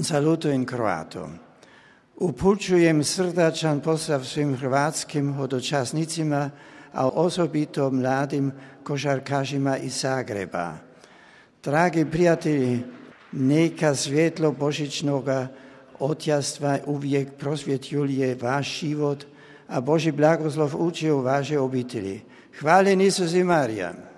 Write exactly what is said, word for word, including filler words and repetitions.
salutujem Kroatov. Upućujem srdačan pozdrav svim hrvatskim hodočasnicima, a osobito mladim košarkašima iz Zagreba. Dragi prijatelji, neka svjetlo božićnoga otjastva uvijek prosvjetljuje vaš život, a Božji blagoslov uči u vaše obitelji. Hvala Isus i Marija.